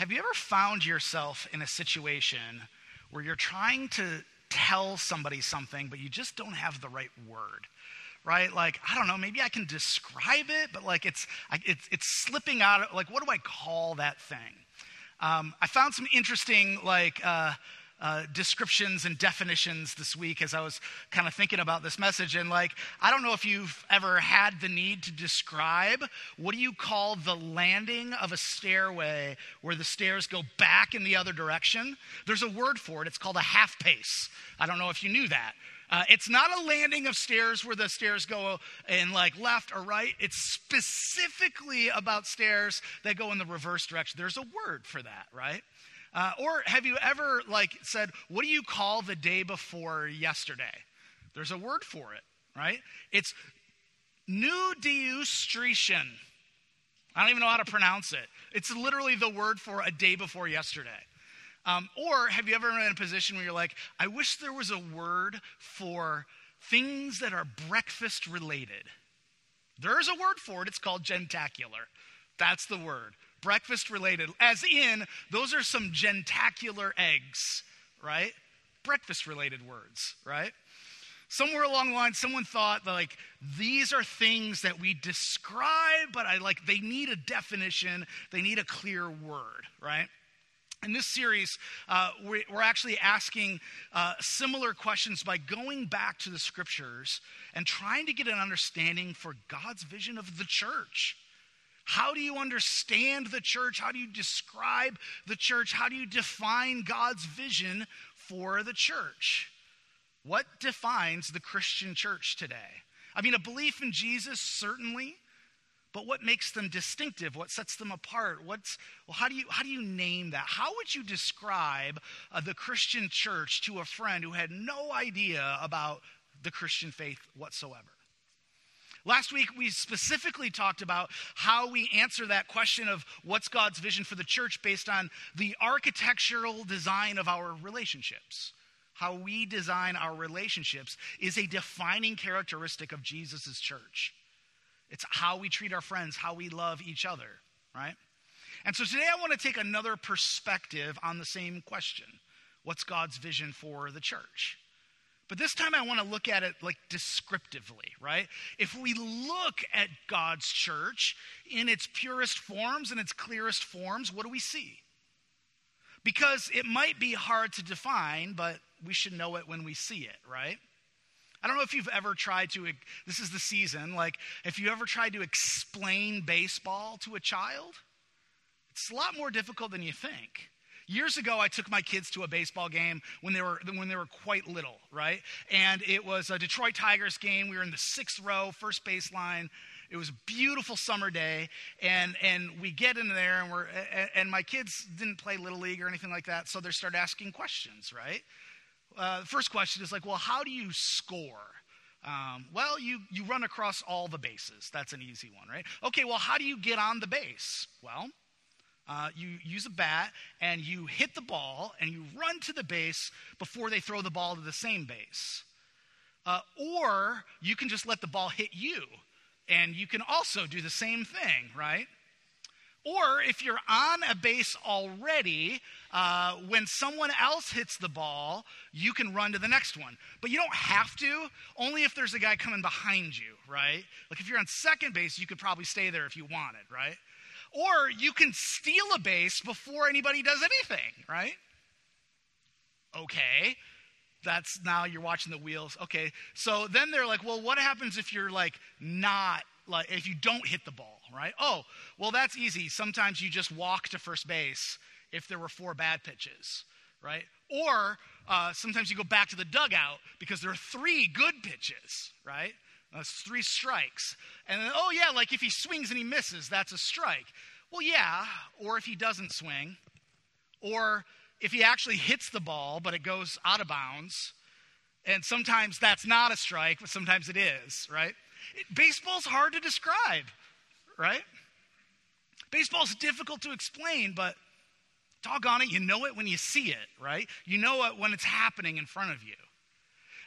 Have you ever found yourself in a situation where you're trying to tell somebody something, but you just don't have the right word, right? Like, I don't know, maybe I can describe it, but like it's slipping out. Like, what do I call that thing? I found some interesting descriptions and definitions this week as I was kind of thinking about this message. And like, I don't know if you've ever had the need to describe, what do you call the landing of a stairway where the stairs go back in the other direction? There's a word for it. It's called a half pace. I don't know if you knew that. It's not a landing of stairs where the stairs go in like left or right. It's specifically about stairs that go in the reverse direction. There's a word for that, right? Or have you ever said, what do you call the day before yesterday? There's a word for it, right? It's nudistration. I don't even know how to pronounce it. It's literally the word for a day before yesterday. Or have you ever been in a position where you're like, I wish there was a word for things that are breakfast related. There's a word for it. It's called gentacular. That's the word. Breakfast related, as in, those are some gentacular eggs, right? Breakfast related words, right? Somewhere along the line, someone thought that these are things that we describe, but they need a definition, they need a clear word, right? In this series, we're actually asking similar questions by going back to the scriptures and trying to get an understanding for God's vision of the church. How do you understand the church? How do you describe the church? How do you define God's vision for the church? What defines the Christian church today? I mean, a belief in Jesus, certainly, but what makes them distinctive? What sets them apart? How do you name that? How would you describe the Christian church to a friend who had no idea about the Christian faith whatsoever? Last week, we specifically talked about how we answer that question of what's God's vision for the church based on the architectural design of our relationships. How we design our relationships is a defining characteristic of Jesus' church. It's how we treat our friends, how we love each other, right? And so today I want to take another perspective on the same question. What's God's vision for the church? But this time I want to look at it descriptively, right? If we look at God's church in its purest forms and its clearest forms, what do we see? Because it might be hard to define, but we should know it when we see it, right? I don't know if you've ever tried to, this is the season, if you ever tried to explain baseball to a child, it's a lot more difficult than you think. Years ago, I took my kids to a baseball game when they were quite little, right? And it was a Detroit Tigers game. We were in the 6th row, first baseline. It was a beautiful summer day, and we get in there, and my kids didn't play Little League or anything like that, so they start asking questions, right? The first question is how do you score? Well, you run across all the bases. That's an easy one, right? Okay, well, how do you get on the base? Well, you use a bat and you hit the ball and you run to the base before they throw the ball to the same base. Or you can just let the ball hit you and you can also do the same thing, right? Or if you're on a base already, when someone else hits the ball, you can run to the next one. But you don't have to, only if there's a guy coming behind you, right? If you're on second base, you could probably stay there if you wanted, right? Or you can steal a base before anybody does anything, right? Okay, that's now you're watching the wheels. Okay, so then they're well, what happens if you're not, if you don't hit the ball, right? Oh, well, that's easy. Sometimes you just walk to first base if there were 4 bad pitches, right? Or sometimes you go back to the dugout because there are 3 good pitches, right? That's 3 strikes. And then, if he swings and he misses, that's a strike. Well, yeah, or if he doesn't swing, or if he actually hits the ball, but it goes out of bounds, and sometimes that's not a strike, but sometimes it is, right? Baseball's hard to describe, right? Baseball's difficult to explain, but doggone it, you know it when you see it, right? You know it when it's happening in front of you.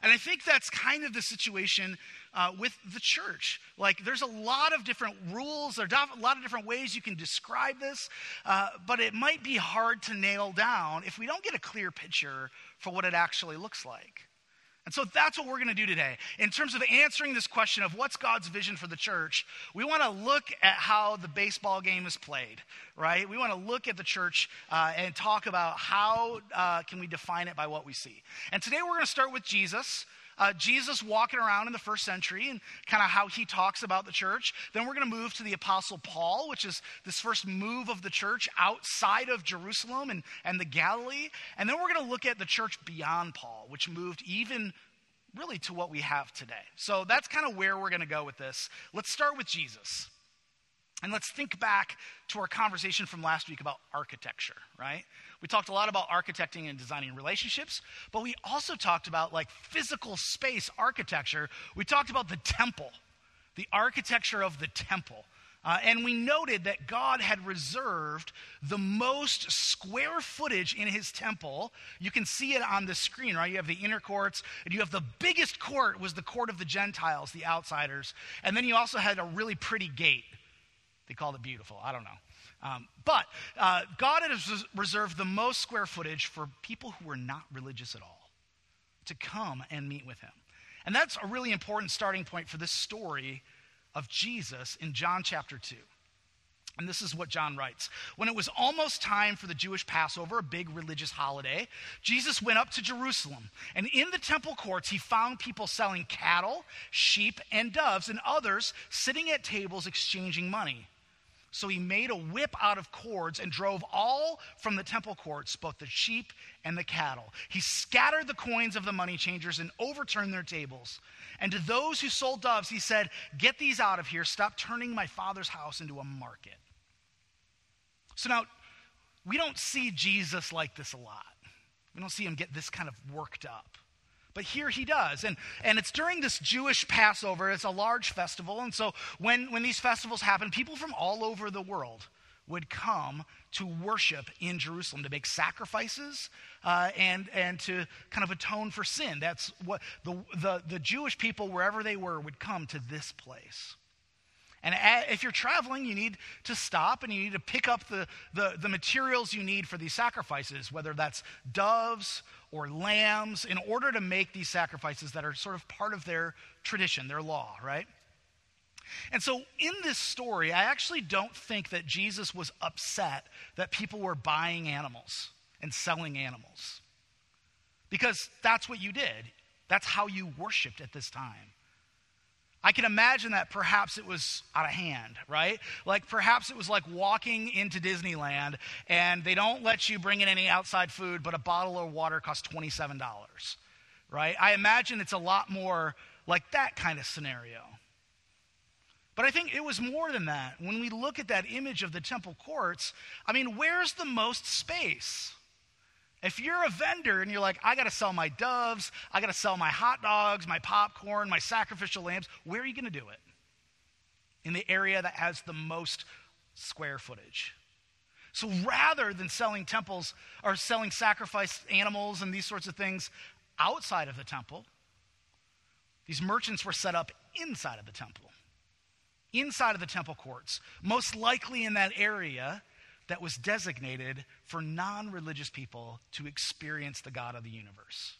And I think that's kind of the situation with the church. Like, there's a lot of different rules, there's a lot of different ways you can describe this, but it might be hard to nail down if we don't get a clear picture for what it actually looks like. And so that's what we're going to do today. In terms of answering this question of what's God's vision for the church, we want to look at how the baseball game is played, right? We want to look at the church and talk about how can we define it by what we see. And today we're going to start with Jesus. Jesus walking around in the first century and kind of how he talks about the church. Then we're going to move to the Apostle Paul, which is this first move of the church outside of Jerusalem and the Galilee. And then we're going to look at the church beyond Paul, which moved even really to what we have today. So that's kind of where we're going to go with this. Let's start with Jesus. And let's think back to our conversation from last week about architecture, right? We talked a lot about architecting and designing relationships, but we also talked about like physical space architecture. We talked about the temple, the architecture of the temple. And we noted that God had reserved the most square footage in his temple. You can see it on the screen, right? You have the inner courts, and you have the biggest court was the court of the Gentiles, the outsiders. And then you also had a really pretty gate. They called it beautiful. I don't know. But God has reserved the most square footage for people who were not religious at all to come and meet with him. And that's a really important starting point for this story of Jesus in John chapter 2. And this is what John writes. When it was almost time for the Jewish Passover, a big religious holiday, Jesus went up to Jerusalem. And in the temple courts, he found people selling cattle, sheep, and doves, and others sitting at tables exchanging money. So he made a whip out of cords and drove all from the temple courts, both the sheep and the cattle. He scattered the coins of the money changers and overturned their tables. And to those who sold doves, he said, "Get these out of here. Stop turning my Father's house into a market." So now, we don't see Jesus like this a lot. We don't see him get this kind of worked up. But here he does. And it's during this Jewish Passover. It's a large festival. And so when these festivals happen, people from all over the world would come to worship in Jerusalem, to make sacrifices and to kind of atone for sin. That's what the Jewish people, wherever they were, would come to this place. And if you're traveling, you need to stop and you need to pick up the materials you need for these sacrifices, whether that's doves or lambs, in order to make these sacrifices that are sort of part of their tradition, their law, right? And so in this story, I actually don't think that Jesus was upset that people were buying animals and selling animals. Because that's what you did. That's how you worshiped at this time. I can imagine that perhaps it was out of hand, right? Like perhaps it was like walking into Disneyland and they don't let you bring in any outside food, but a bottle of water costs $27, right? I imagine it's a lot more like that kind of scenario. But I think it was more than that. When we look at that image of the temple courts, I mean, where's the most space? If you're a vendor and you're like, I got to sell my doves, I got to sell my hot dogs, my popcorn, my sacrificial lambs, where are you going to do it? In the area that has the most square footage. So rather than selling temples or selling sacrificed animals and these sorts of things outside of the temple, these merchants were set up inside of the temple. Inside of the temple courts, most likely in that area that was designated for non-religious people to experience the God of the universe.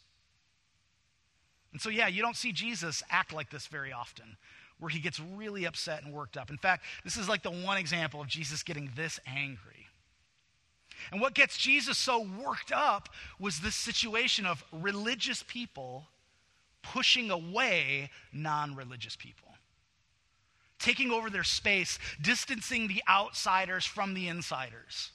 And so, yeah, you don't see Jesus act like this very often, where he gets really upset and worked up. In fact, this is like the one example of Jesus getting this angry. And what gets Jesus so worked up was this situation of religious people pushing away non-religious people. Taking over their space, distancing the outsiders from the insiders.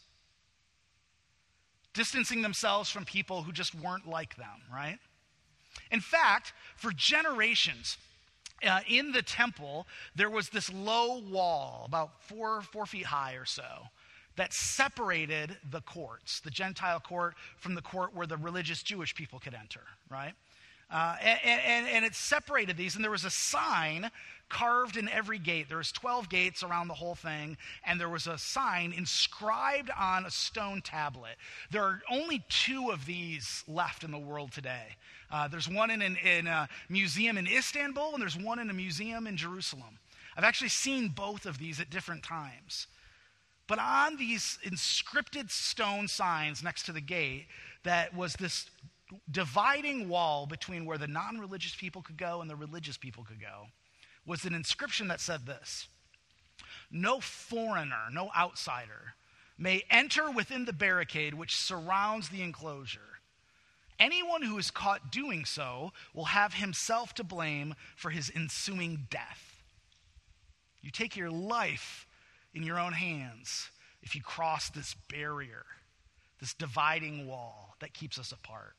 Distancing themselves from people who just weren't like them, right? In fact, for generations, in the temple, there was this low wall, about 4 feet high or so, that separated the courts, the Gentile court from the court where the religious Jewish people could enter, right? And it separated these, and there was a sign carved in every gate. There was 12 gates around the whole thing, and there was a sign inscribed on a stone tablet. There are only 2 of these left in the world today. There's one in a museum in Istanbul, and there's one in a museum in Jerusalem. I've actually seen both of these at different times. But on these inscripted stone signs next to the gate, that was this dividing wall between where the non-religious people could go and the religious people could go, was an inscription that said this: "No foreigner, no outsider, may enter within the barricade which surrounds the enclosure. Anyone who is caught doing so will have himself to blame for his ensuing death. You take your life in your own hands if you cross this barrier, this dividing wall that keeps us apart."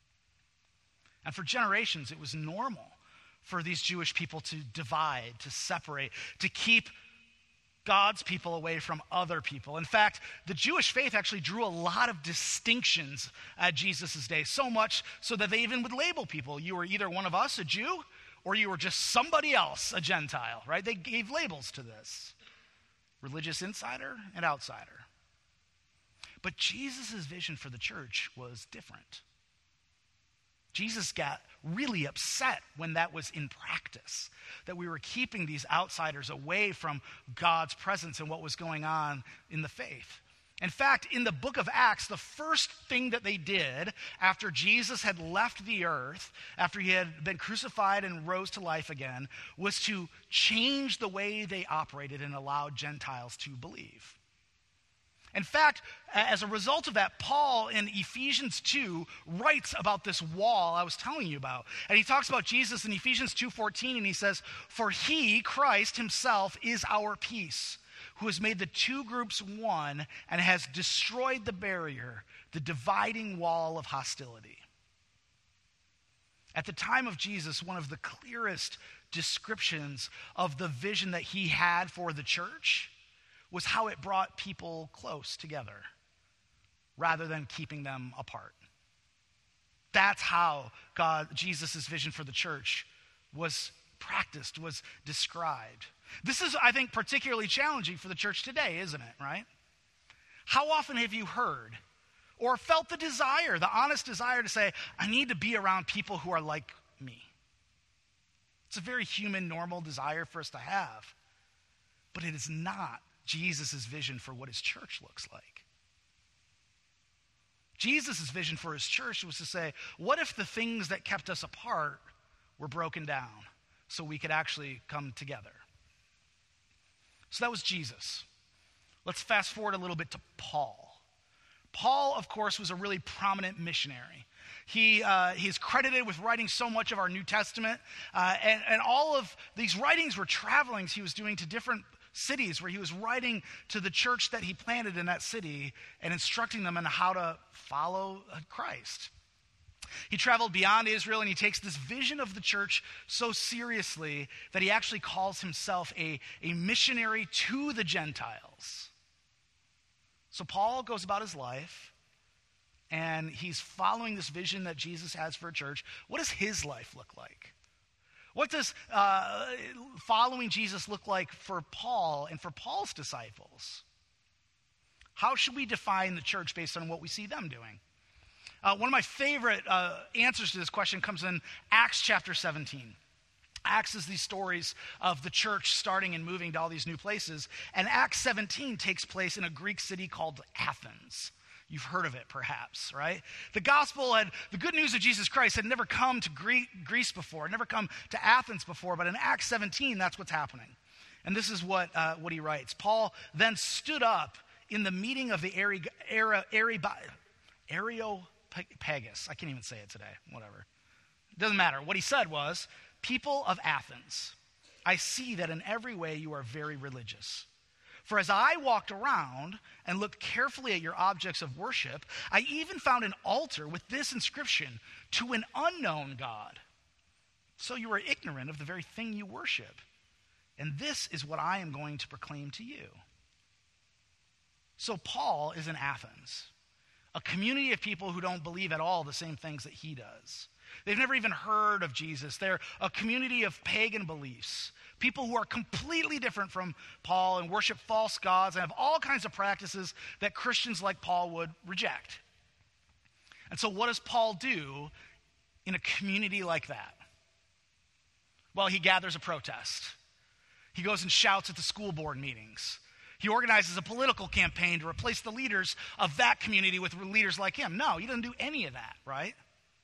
And for generations, it was normal for these Jewish people to divide, to separate, to keep God's people away from other people. In fact, the Jewish faith actually drew a lot of distinctions at Jesus' day, so much so that they even would label people. You were either one of us, a Jew, or you were just somebody else, a Gentile, right? They gave labels to this: religious insider and outsider. But Jesus' vision for the church was different. Jesus got really upset when that was in practice, that we were keeping these outsiders away from God's presence and what was going on in the faith. In fact, in the book of Acts, the first thing that they did after Jesus had left the earth, after he had been crucified and rose to life again, was to change the way they operated and allowed Gentiles to believe. In fact, as a result of that, Paul in Ephesians 2 writes about this wall I was telling you about. And he talks about Jesus in Ephesians 2:14, and he says, "For he, Christ himself, is our peace, who has made the 2 groups one and has destroyed the barrier, the dividing wall of hostility." At the time of Jesus, one of the clearest descriptions of the vision that he had for the church was how it brought people close together rather than keeping them apart. That's how Jesus' vision for the church was practiced, was described. This is, I think, particularly challenging for the church today, isn't it, right? How often have you heard or felt the desire, the honest desire to say, I need to be around people who are like me? It's a very human, normal desire for us to have. But it is not Jesus' vision for what his church looks like. Jesus' vision for his church was to say, what if the things that kept us apart were broken down so we could actually come together? So that was Jesus. Let's fast forward a little bit to Paul. Paul, of course, was a really prominent missionary. He's credited with writing so much of our New Testament, and all of these writings were travelings he was doing to different cities where he was writing to the church that he planted in that city and instructing them on how to follow Christ. He traveled beyond Israel, and he takes this vision of the church so seriously that he actually calls himself a missionary to the Gentiles. So Paul goes about his life, and he's following this vision that Jesus has for a church. What does his life look like? What does following Jesus look like for Paul and for Paul's disciples? How should we define the church based on what we see them doing? One of my favorite answers to this question comes in Acts chapter 17. Acts is these stories of the church starting and moving to all these new places. And Acts 17 takes place in a Greek city called Athens. You've heard of it, perhaps, right? The good news of Jesus Christ had never come to Greece before, never come to Athens before, but in Acts 17, that's what's happening. And this is what he writes. Paul then stood up in the meeting of the Areopagus. I can't even say it today, whatever. It doesn't matter. What he said was, "People of Athens, I see that in every way you are very religious. For as I walked around and looked carefully at your objects of worship, I even found an altar with this inscription, 'To an unknown God.' So you are ignorant of the very thing you worship. And this is what I am going to proclaim to you." So Paul is in Athens, a community of people who don't believe at all the same things that he does. They've never even heard of Jesus. They're a community of pagan beliefs, people who are completely different from Paul and worship false gods and have all kinds of practices that Christians like Paul would reject. And so what does Paul do in a community like that? Well, he gathers a protest. He goes and shouts at the school board meetings. He organizes a political campaign to replace the leaders of that community with leaders like him. No, he doesn't do any of that, right?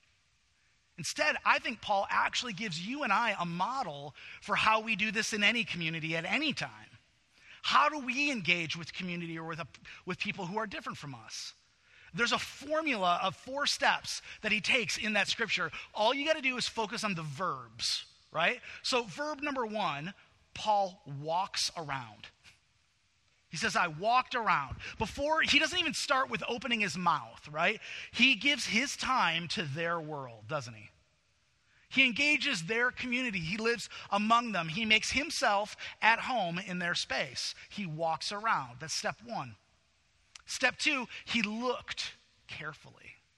Instead, I think Paul actually gives you and I a model for how we do this in any community at any time. How do we engage with community or with people who are different from us? There's a formula of 4 steps that he takes in that scripture. All you got to do is focus on the verbs, right? So verb number 1, Paul walks around. He says, I walked around. He doesn't even start with opening his mouth, right? He gives his time to their world, doesn't he? He engages their community. He lives among them. He makes himself at home in their space. He walks around. That's step 1. Step 2, he looked carefully.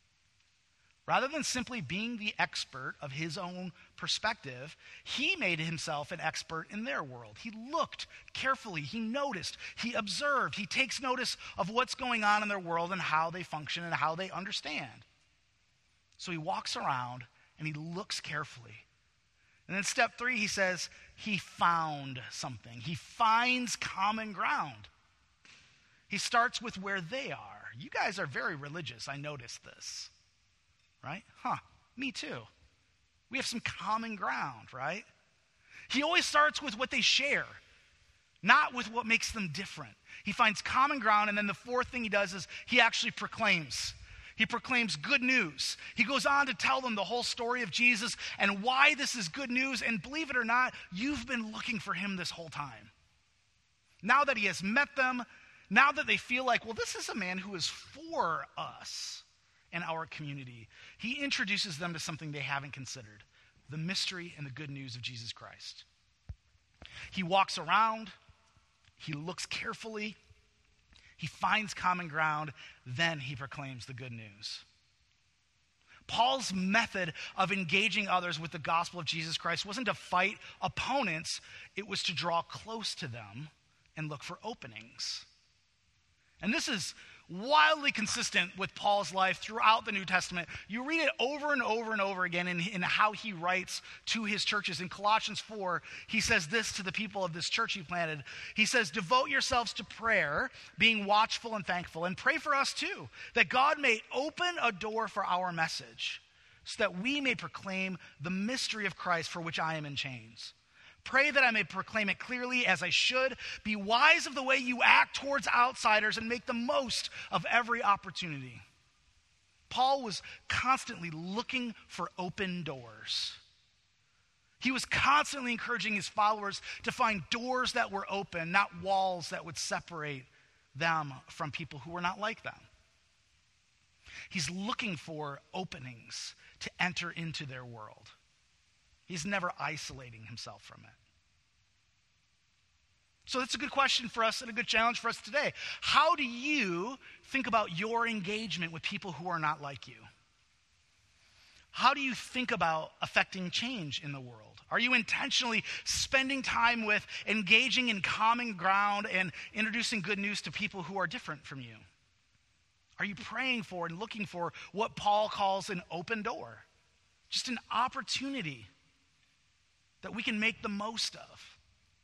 Rather than simply being the expert of his own perspective, he made himself an expert in their world. He looked carefully. He noticed. He observed. He takes notice of what's going on in their world and how they function and how they understand. So he walks around and he looks carefully. And then step 3, he says, he found something. He finds common ground. He starts with where they are. You guys are very religious. I noticed this. Right? Me too. We have some common ground, right? He always starts with what they share, not with what makes them different. He finds common ground, and then the 4th thing he does is he actually proclaims. He proclaims good news. He goes on to tell them the whole story of Jesus and why this is good news, and believe it or not, you've been looking for him this whole time. Now that he has met them, now that they feel like, well, this is a man who is for us and our community, he introduces them to something they haven't considered, the mystery and the good news of Jesus Christ. He walks around, he looks carefully, he finds common ground, then he proclaims the good news. Paul's method of engaging others with the gospel of Jesus Christ wasn't to fight opponents, it was to draw close to them and look for openings. And this is wildly consistent with Paul's life throughout the New Testament. You read it over and over and over again in how he writes to his churches. In Colossians 4, he says this to the people of this church he planted. He says, devote yourselves to prayer, being watchful and thankful, and pray for us too, that God may open a door for our message, so that we may proclaim the mystery of Christ for which I am in chains. Pray that I may proclaim it clearly as I should. Be wise of the way you act towards outsiders and make the most of every opportunity. Paul was constantly looking for open doors. He was constantly encouraging his followers to find doors that were open, not walls that would separate them from people who were not like them. He's looking for openings to enter into their world. He's never isolating himself from it. So that's a good question for us and a good challenge for us today. How do you think about your engagement with people who are not like you? How do you think about affecting change in the world? Are you intentionally spending time with engaging in common ground and introducing good news to people who are different from you? Are you praying for and looking for what Paul calls an open door? Just an opportunity that we can make the most of.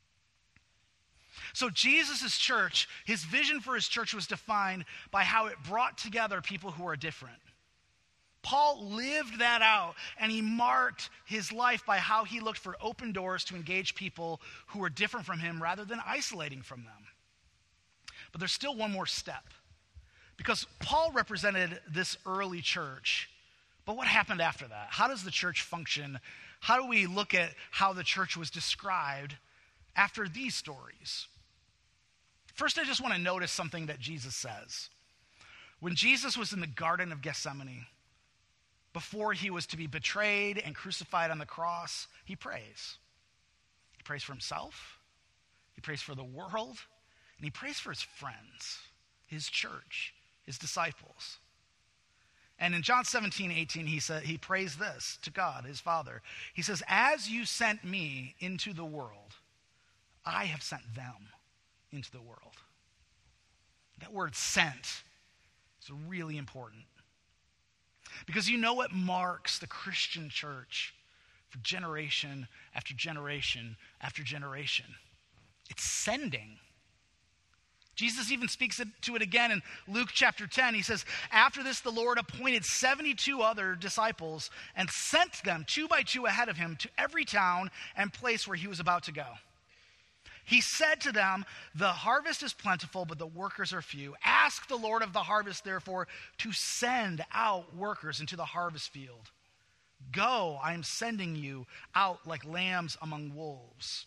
So Jesus' church, his vision for his church was defined by how it brought together people who are different. Paul lived that out, and he marked his life by how he looked for open doors to engage people who were different from him rather than isolating from them. But there's still one more step, because Paul represented this early church. But what happened after that? How does the church function? How do we look at how the church was described after these stories? First, I just want to notice something that Jesus says. When Jesus was in the Garden of Gethsemane, before he was to be betrayed and crucified on the cross, he prays. He prays for himself, he prays for the world, and he prays for his friends, his church, his disciples. And in John 17:18, he prays this to God, his Father. He says, as you sent me into the world, I have sent them into the world. That word sent is really important. Because you know what marks the Christian church for generation after generation after generation? It's sending. Jesus even speaks to it again in Luke chapter 10. He says, after this, the Lord appointed 72 other disciples and sent them 2 by 2 ahead of him to every town and place where he was about to go. He said to them, the harvest is plentiful, but the workers are few. Ask the Lord of the harvest, therefore, to send out workers into the harvest field. Go, I am sending you out like lambs among wolves.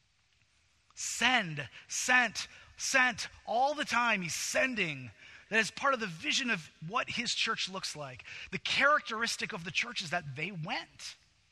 Send, sent, all the time. He's sending. That is part of the vision of what his church looks like. The characteristic of the church is that they went.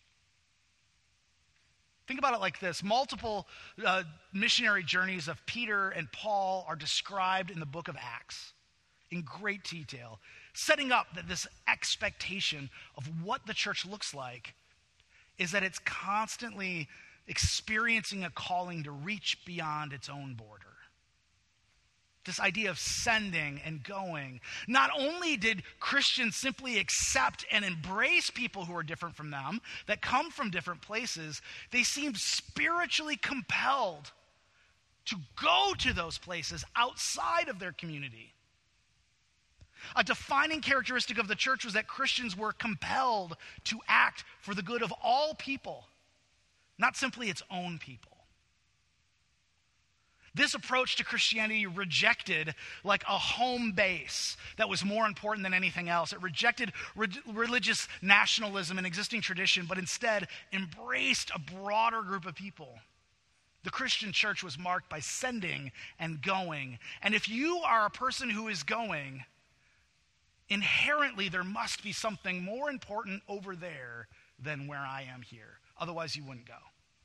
Think about it like this. Multiple missionary journeys of Peter and Paul are described in the book of Acts in great detail, setting up that this expectation of what the church looks like is that it's constantly experiencing a calling to reach beyond its own border. This idea of sending and going. Not only did Christians simply accept and embrace people who are different from them, that come from different places, they seemed spiritually compelled to go to those places outside of their community. A defining characteristic of the church was that Christians were compelled to act for the good of all people, not simply its own people. This approach to Christianity rejected like a home base that was more important than anything else. It rejected religious nationalism and existing tradition, but instead embraced a broader group of people. The Christian church was marked by sending and going. And if you are a person who is going, inherently there must be something more important over there than where I am here. Otherwise you wouldn't go.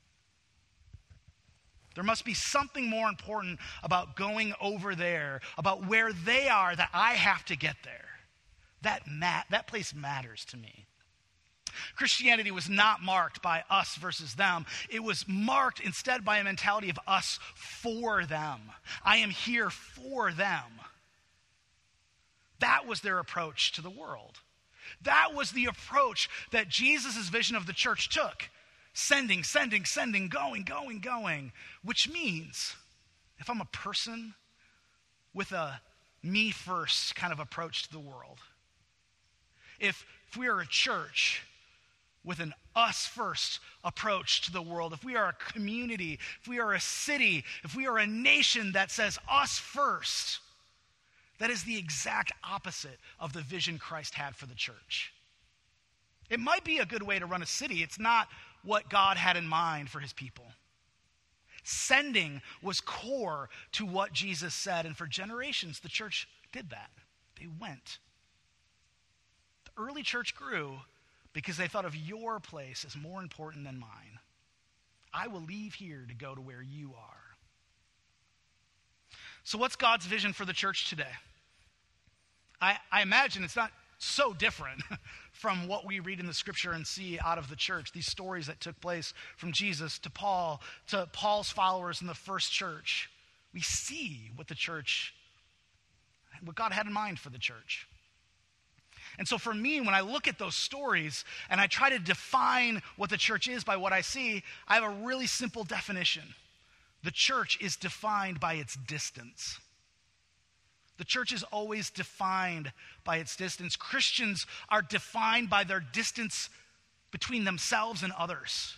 There must be something more important about going over there, about where they are, that I have to get there. That place matters to me. Christianity was not marked by us versus them. It was marked instead by a mentality of us for them. I am here for them. That was their approach to the world. That was the approach that Jesus' vision of the church took. Sending, going. Which means, if I'm a person with a me first kind of approach to the world, if we are a church with an us first approach to the world, if we are a community, if we are a city, if we are a nation that says us first, that is the exact opposite of the vision Christ had for the church. It might be a good way to run a city. It's not what God had in mind for his people. Sending was core to what Jesus said, and for generations the church did that. They went. The early church grew because they thought of your place as more important than mine. I will leave here to go to where you are. So what's God's vision for the church today? I imagine it's not so different from what we read in the scripture and see out of the church. These stories that took place from Jesus to Paul's followers in the first church. We see what God had in mind for the church. And so for me, when I look at those stories and I try to define what the church is by what I see, I have a really simple definition. The church is defined by its distance. The church is always defined by its distance. Christians are defined by their distance between themselves and others.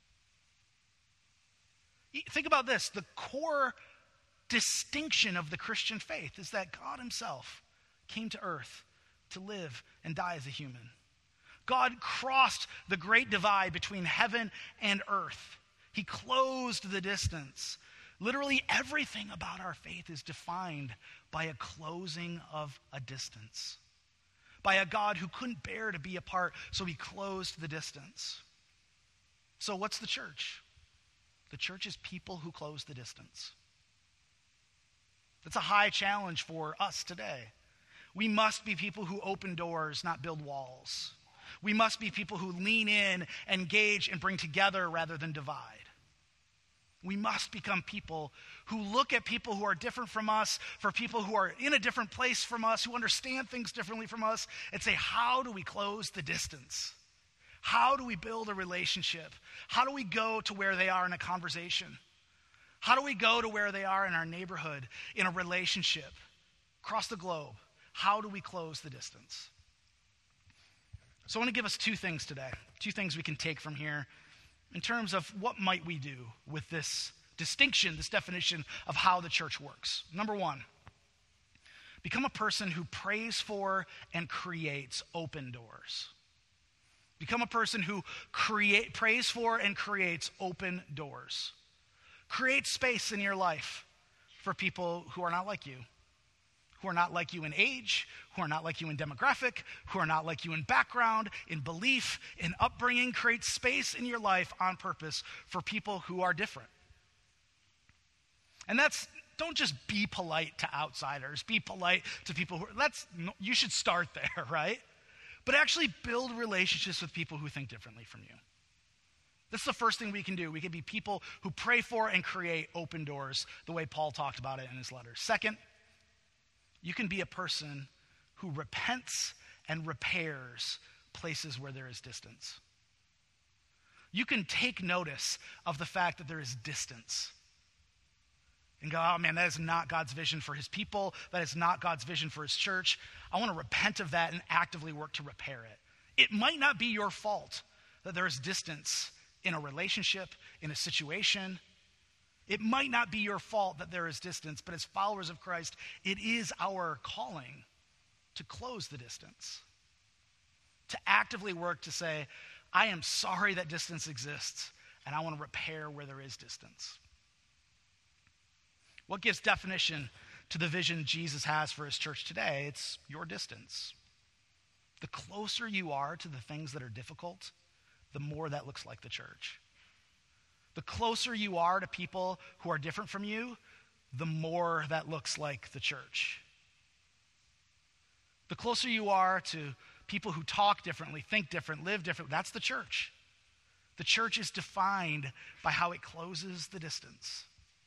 Think about this. The core distinction of the Christian faith is that God himself came to earth to live and die as a human. God crossed the great divide between heaven and earth. He closed the distance. Literally everything about our faith is defined by a closing of a distance. By a God who couldn't bear to be apart, so he closed the distance. So what's the church? The church is people who close the distance. That's a high challenge for us today. We must be people who open doors, not build walls. We must be people who lean in, engage, and bring together rather than divide. We must become people who look at people who are different from us, for people who are in a different place from us, who understand things differently from us, and say, how do we close the distance? How do we build a relationship? How do we go to where they are in a conversation? How do we go to where they are in our neighborhood, in a relationship, across the globe? How do we close the distance? So I want to give us two things today, two things we can take from here in terms of what might we do with this distinction, this definition of how the church works. Number one, become a person who prays for and creates open doors. Become a person who prays for and creates open doors. Create space in your life for people who are not like you, who are not like you in age, who are not like you in demographic, who are not like you in background, in belief, in upbringing. Create space in your life on purpose for people who are different. And don't just be polite to outsiders, be polite to people you should start there, right? But actually build relationships with people who think differently from you. That's the first thing we can do. We can be people who pray for and create open doors, the way Paul talked about it in his letters. Second, you can be a person who repents and repairs places where there is distance. You can take notice of the fact that there is distance and go, oh man, that is not God's vision for his people. That is not God's vision for his church. I want to repent of that and actively work to repair it. It might not be your fault that there is distance in a relationship, in a situation. It might not be your fault that there is distance, but as followers of Christ, it is our calling to close the distance, to actively work to say, I am sorry that distance exists, and I want to repair where there is distance. What gives definition to the vision Jesus has for his church today? It's your distance. The closer you are to the things that are difficult, the more that looks like the church. The closer you are to people who are different from you, the more that looks like the church. The closer you are to people who talk differently, think different, live different, that's the church. The church is defined by how it closes the distance.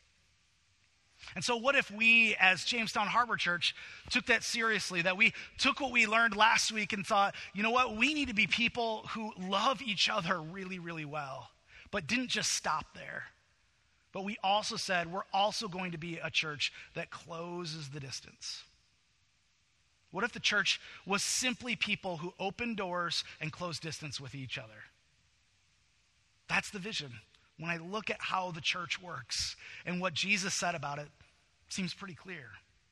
And so what if we, as Jamestown Harbor Church, took that seriously, that we took what we learned last week and thought, you know what, we need to be people who love each other really, really well, but didn't just stop there. But we also said we're also going to be a church that closes the distance. What if the church was simply people who open doors and close distance with each other? That's the vision. When I look at how the church works and what Jesus said about it, seems pretty clear.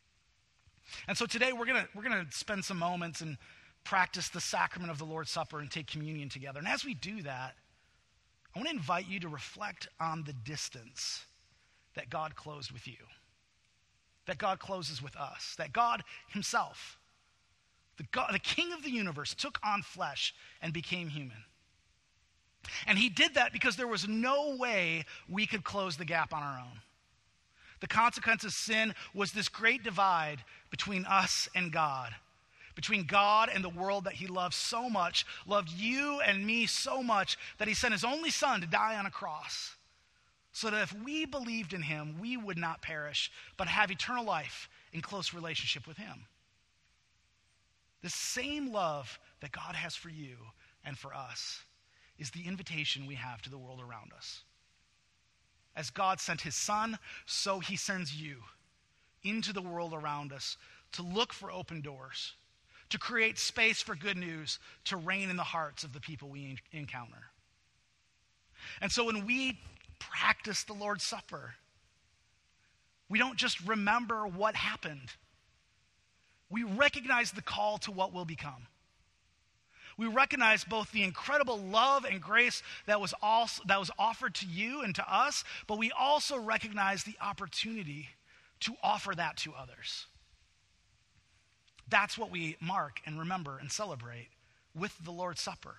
And so today we're gonna spend some moments and practice the sacrament of the Lord's Supper and take communion together. And as we do that, I want to invite you to reflect on the distance that God closed with you, that God closes with us, that God himself, the King of the universe, took on flesh and became human. And he did that because there was no way we could close the gap on our own. The consequence of sin was this great divide between us and God, between God and the world that he loved so much, loved you and me so much, that he sent his only son to die on a cross, so that if we believed in him, we would not perish, but have eternal life in close relationship with him. The same love that God has for you and for us is the invitation we have to the world around us. As God sent his son, so he sends you into the world around us to look for open doors, to create space for good news, to reign in the hearts of the people we encounter. And so when we practice the Lord's Supper, we don't just remember what happened. We recognize the call to what will become. We recognize both the incredible love and grace that was offered to you and to us, but we also recognize the opportunity to offer that to others. That's what we mark and remember and celebrate with the Lord's Supper.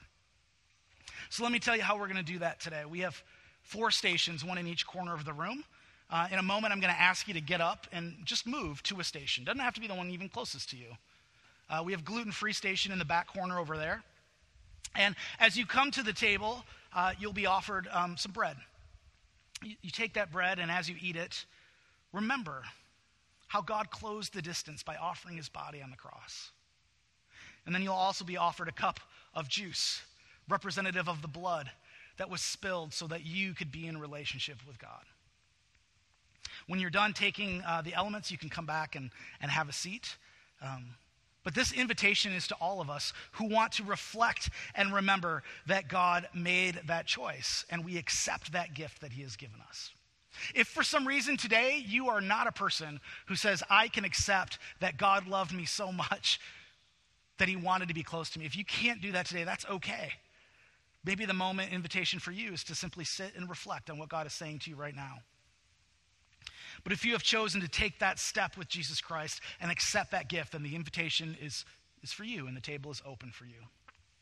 So let me tell you how we're going to do that today. We have 4 stations, one in each corner of the room. In a moment, I'm going to ask you to get up and just move to a station. Doesn't have to be the one even closest to you. We have gluten-free station in the back corner over there. And as you come to the table, you'll be offered some bread. You take that bread, and as you eat it, remember how God closed the distance by offering his body on the cross. And then you'll also be offered a cup of juice, representative of the blood that was spilled so that you could be in relationship with God. When you're done taking the elements, you can come back and have a seat. But this invitation is to all of us who want to reflect and remember that God made that choice, and we accept that gift that he has given us. If for some reason today you are not a person who says, I can accept that God loved me so much that he wanted to be close to me, if you can't do that today, that's okay. Maybe the moment invitation for you is to simply sit and reflect on what God is saying to you right now. But if you have chosen to take that step with Jesus Christ and accept that gift, then the invitation is for you, and the table is open for you.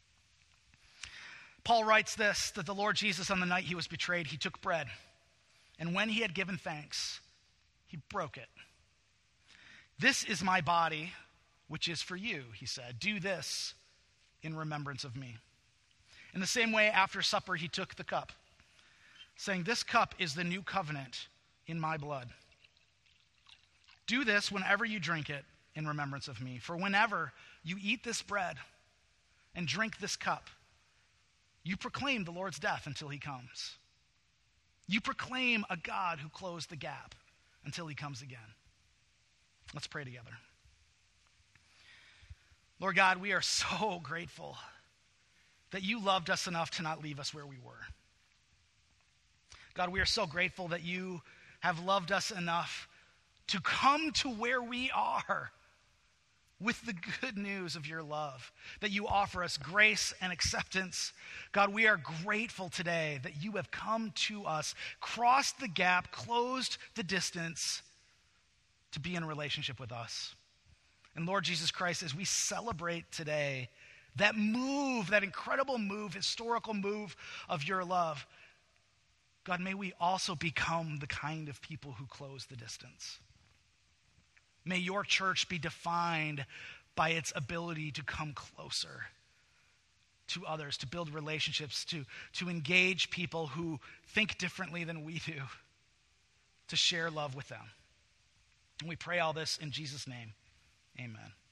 Paul writes this, that the Lord Jesus, on the night he was betrayed, he took bread, and when he had given thanks, he broke it. This is my body, which is for you, he said. Do this in remembrance of me. In the same way, after supper, he took the cup, saying, this cup is the new covenant in my blood. Do this whenever you drink it in remembrance of me. For whenever you eat this bread and drink this cup, you proclaim the Lord's death until he comes. You proclaim a God who closed the gap until he comes again. Let's pray together. Lord God, we are so grateful that you loved us enough to not leave us where we were. God, we are so grateful that you have loved us enough to come to where we are with the good news of your love, that you offer us grace and acceptance. God, we are grateful today that you have come to us, crossed the gap, closed the distance to be in a relationship with us. And Lord Jesus Christ, as we celebrate today that move, that incredible move, historical move of your love, God, may we also become the kind of people who close the distance. May your church be defined by its ability to come closer to others, to build relationships, to engage people who think differently than we do, to share love with them. And we pray all this in Jesus' name. Amen.